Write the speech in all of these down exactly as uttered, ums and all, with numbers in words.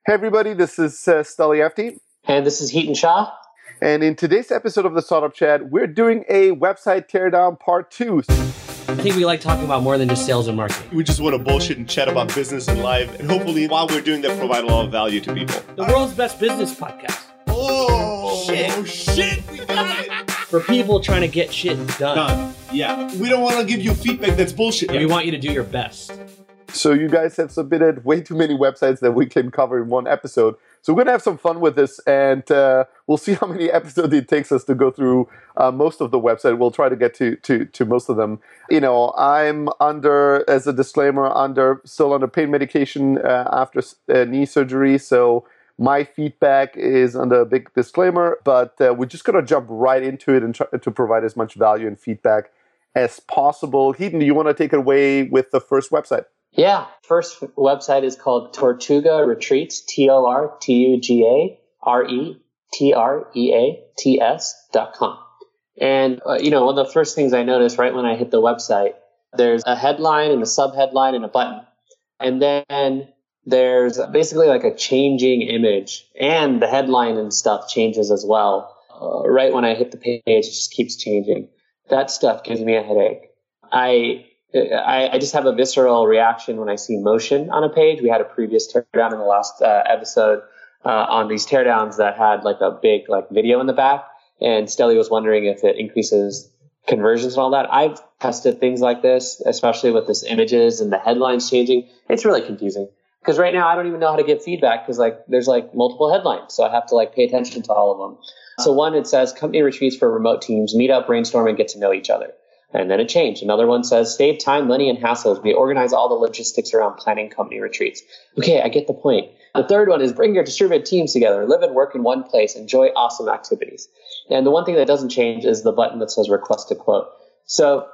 Hey everybody, this is uh, Steli Efti. And this is Hiten Shah. And in today's episode of the Startup Chat, we're doing a website teardown part two. I think we like talking about more than just sales and marketing. We just want to bullshit and chat about business and life. And hopefully, while we're doing that, provide a lot of value to people. The world's best business podcast. Oh, shit. Oh, shit. We got it. For people trying to get shit done. Done. Yeah. We don't want to give you feedback that's bullshit. And we want you to do your best. So you guys have submitted way too many websites that we can cover in one episode. So we're going to have some fun with this, and uh, we'll see how many episodes it takes us to go through uh, most of the website. We'll try to get to, to, to most of them. You know, I'm under, as a disclaimer, under still under pain medication uh, after uh, knee surgery. So my feedback is under a big disclaimer, but uh, we're just going to jump right into it and try to provide as much value and feedback as possible. Hiten, do you want to take it away with the first website? Yeah. First website is called Tortuga Retreats, T O R T U G A R E T R E A T S dot com. And, uh, you know, one of the first things I noticed right when I hit the website, there's a headline and a subheadline and a button. And then there's basically like a changing image, and the headline and stuff changes as well. Uh, right when I hit the page, it just keeps changing. That stuff gives me a headache. I... I, I just have a visceral reaction when I see motion on a page. We had a previous teardown in the last uh, episode uh, on these teardowns that had like a big like video in the back, and Steli was wondering if it increases conversions and all that. I've tested things like this, especially with this images and the headlines changing. It's really confusing because right now I don't even know how to give feedback because like there's like multiple headlines, so I have to like pay attention to all of them. So one, it says company retreats for remote teams, meet up, brainstorm, and get to know each other. And then it changed. Another one says, save time, money, and hassles. We organize all the logistics around planning company retreats. Okay, I get the point. The third one is bring your distributed teams together, live and work in one place, enjoy awesome activities. And the one thing that doesn't change is the button that says request a quote. So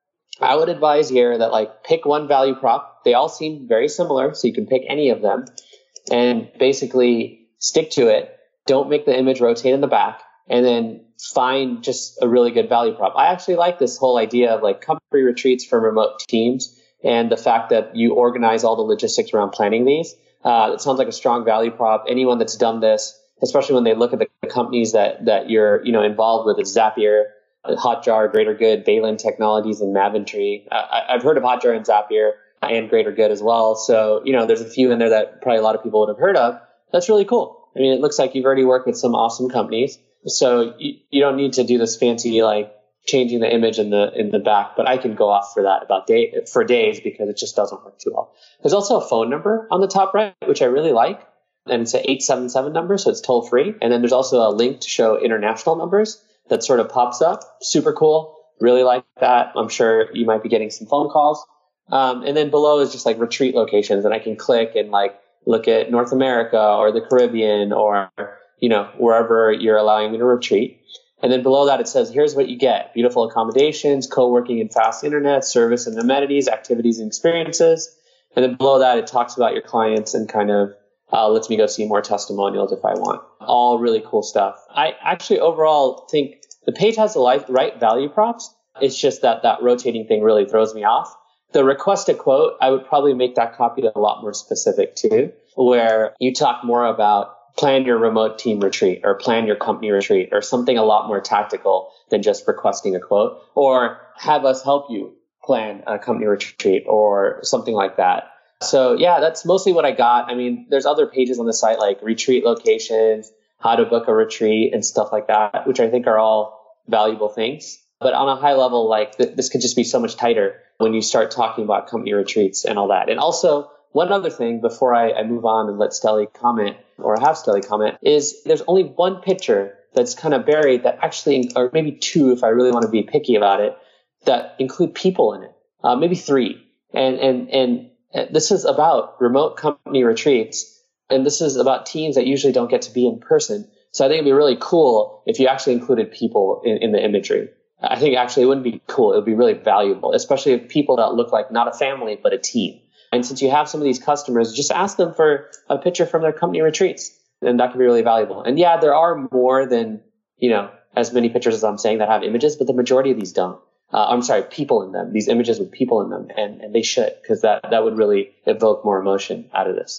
I would advise here that like pick one value prop. They all seem very similar, so you can pick any of them and basically stick to it. Don't make the image rotate in the back, and then find just a really good value prop. I actually like this whole idea of like company retreats for remote teams and the fact that you organize all the logistics around planning these. Uh, it sounds like a strong value prop. Anyone that's done this, especially when they look at the companies that, that you're, you know, involved with, it's Zapier, Hotjar, Greater Good, Balin Technologies, and Maventry. Uh, I've heard of Hotjar and Zapier and Greater Good as well. So, you know, there's a few in there that probably a lot of people would have heard of. That's really cool. I mean, it looks like you've already worked with some awesome companies. So you, you don't need to do this fancy, like changing the image in the, in the back, but I can go off for that about day for days because it just doesn't work too well. There's also a phone number on the top right, which I really like. And it's an eight seven seven number. So it's toll free. And then there's also a link to show international numbers that sort of pops up. Super cool. Really like that. I'm sure you might be getting some phone calls. Um, and then below is just like retreat locations, and I can click and like look at North America or the Caribbean or, you know, wherever you're allowing me to retreat. And then below that, it says, here's what you get. Beautiful accommodations, co-working and fast internet, service and amenities, activities and experiences. And then below that, it talks about your clients and kind of uh, lets me go see more testimonials if I want. All really cool stuff. I actually overall think the page has the right value props. It's just that that rotating thing really throws me off. The request a quote, I would probably make that copy a lot more specific too, where you talk more about plan your remote team retreat or plan your company retreat or something a lot more tactical than just requesting a quote, or have us help you plan a company retreat or something like that. So yeah, that's mostly what I got. I mean, there's other pages on the site like retreat locations, how to book a retreat and stuff like that, which I think are all valuable things. But on a high level, like th- this could just be so much tighter when you start talking about company retreats and all that. And also, one other thing before I, I move on and let Steli comment or have Steli comment is there's only one picture that's kind of buried that actually, or maybe two if I really want to be picky about it, that include people in it, uh, maybe three. And, and, and this is about remote company retreats. And this is about teams that usually don't get to be in person. So I think it'd be really cool if you actually included people in, in the imagery. I think actually it wouldn't be cool. It would be really valuable, especially if people that look like not a family, but a team. And since you have some of these customers, just ask them for a picture from their company retreats, and that can be really valuable. And yeah, there are more than, you know, as many pictures as I'm saying that have images, but the majority of these don't. Uh, I'm sorry, people in them, these images with people in them, and, and they should, because that, that would really evoke more emotion out of this.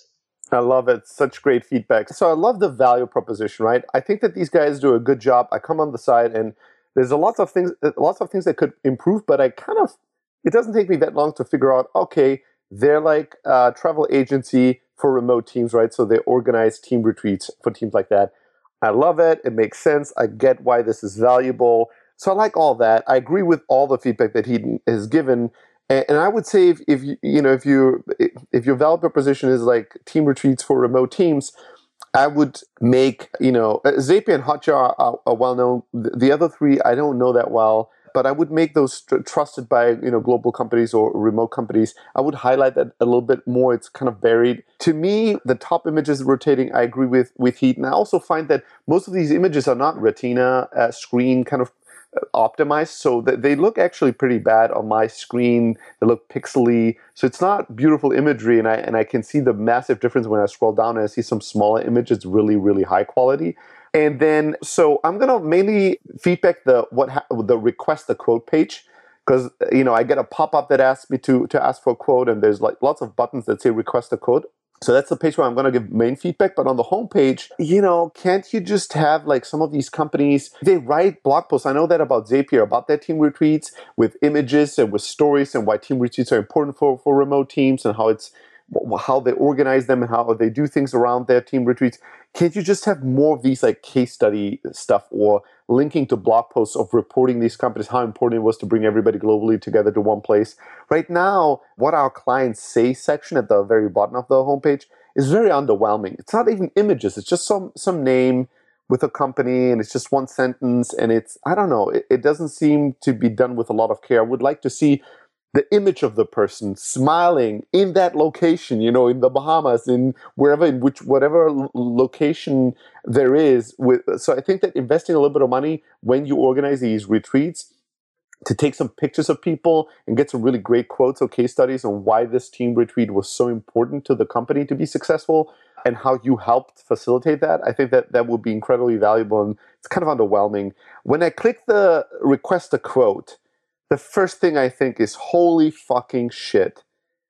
I love it. Such great feedback. So I love the value proposition, right? I think that these guys do a good job. I come on the side and there's a lots of things, lots of things that could improve, but I kind of, it doesn't take me that long to figure out, okay, they're like a travel agency for remote teams, right? So they organize team retreats for teams like that. I love it. It makes sense. I get why this is valuable. So I like all that. I agree with all the feedback that he has given. And I would say if, if you you know if you if your value proposition is like team retreats for remote teams, I would make you know Zapier and Hotjar are, are well known. The other three I don't know that well, but I would make those tr- trusted by you know global companies or remote companies. I would highlight that a little bit more. It's kind of varied. To me, the top images rotating. I agree with with Heat, and I also find that most of these images are not Retina uh, screen kind of optimized, so that they look actually pretty bad on my screen. They look pixely, so it's not beautiful imagery, and I and I can see the massive difference when I scroll down and I see some smaller images really really high quality. And then so I'm gonna mainly feedback the what ha- the request a quote page, because you know I get a pop-up that asks me to to ask for a quote, and there's like lots of buttons that say request a quote. So that's the page where I'm going to give main feedback. But on the homepage, you know, can't you just have like some of these companies, they write blog posts. I know that about Zapier, about their team retreats with images and with stories and why team retreats are important for, for remote teams and how it's how they organize them and how they do things around their team retreats. Can't you just have more of these like case study stuff or linking to blog posts of reporting these companies, how important it was to bring everybody globally together to one place? Right now, what our clients say section at the very bottom of the homepage is very underwhelming. It's not even images. It's just some some name with a company and it's just one sentence. And it's, I don't know, it, it doesn't seem to be done with a lot of care. I would like to see the image of the person smiling in that location, you know, in the Bahamas, in wherever, in which, whatever l- location there is. With, so I think that investing a little bit of money when you organize these retreats to take some pictures of people and get some really great quotes or case studies on why this team retreat was so important to the company to be successful and how you helped facilitate that, I think that that would be incredibly valuable, and it's kind of underwhelming. When I click the request a quote, the first thing I think is, holy fucking shit.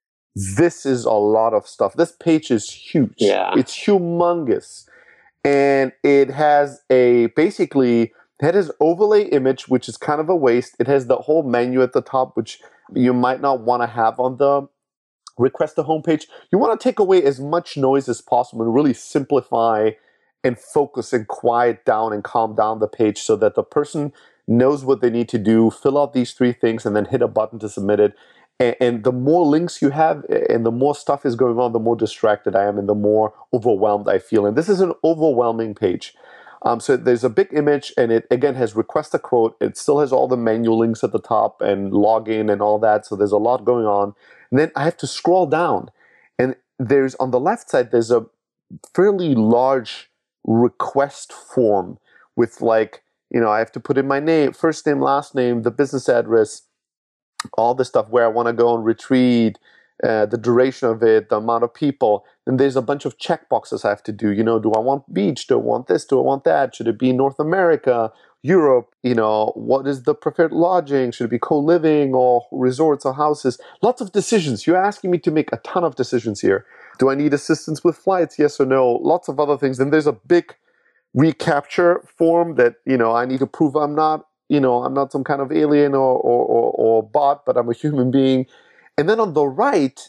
This is a lot of stuff. This page is huge. Yeah. It's humongous. And it has a, basically, it has overlay image, which is kind of a waste. It has the whole menu at the top, which you might not want to have on the request a homepage. You want to take away as much noise as possible and really simplify and focus and quiet down and calm down the page so that the person knows what they need to do, fill out these three things, and then hit a button to submit it. And, and the more links you have and the more stuff is going on, the more distracted I am and the more overwhelmed I feel. And this is an overwhelming page. Um, so there's a big image, and it, again, has request a quote. It still has all the menu links at the top and login and all that. So there's a lot going on. And then I have to scroll down. And there's, on the left side, there's a fairly large request form with like, you know, I have to put in my name, first name, last name, the business address, all the stuff where I want to go on retreat, uh, the duration of it, the amount of people. Then there's a bunch of check boxes I have to do. You know, do I want beach? Do I want this? Do I want that? Should it be North America, Europe? You know, what is the preferred lodging? Should it be co-living or resorts or houses? Lots of decisions. You're asking me to make a ton of decisions here. Do I need assistance with flights? Yes or no? Lots of other things. Then there's a big recapture form that, you know, I need to prove I'm not, you know, I'm not some kind of alien or, or, or, or bot, but I'm a human being. And then on the right,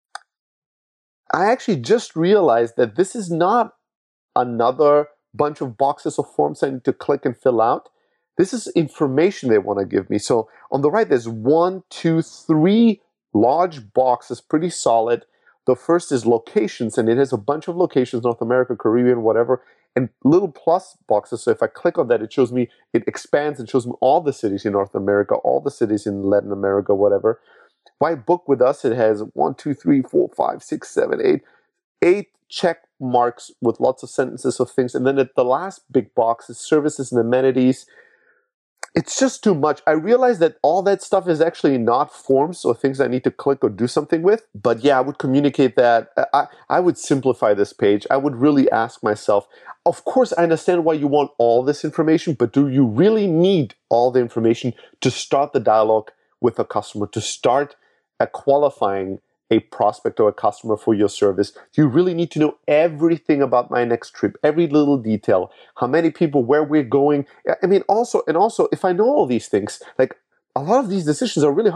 I actually just realized that this is not another bunch of boxes or forms I need to click and fill out. This is information they want to give me. So on the right, there's one, two, three large boxes, pretty solid. The first is locations, and it has a bunch of locations, North America, Caribbean, whatever, and little plus boxes. So if I click on that, it shows me, it expands and shows me all the cities in North America, all the cities in Latin America, whatever. Why book with us? It has one, two, three, four, five, six, seven, eight, eight check marks with lots of sentences of things. And then at the last big box is services and amenities. It's just too much. I realize that all that stuff is actually not forms or things I need to click or do something with. But yeah, I would communicate that. I, I would simplify this page. I would really ask myself, of course, I understand why you want all this information, but do you really need all the information to start the dialogue with a customer, to start a qualifying a prospect or a customer for your service? Do you really need to know everything about my next trip, every little detail, how many people, where we're going? I mean, also, and also, if I know all these things, like a lot of these decisions are really hard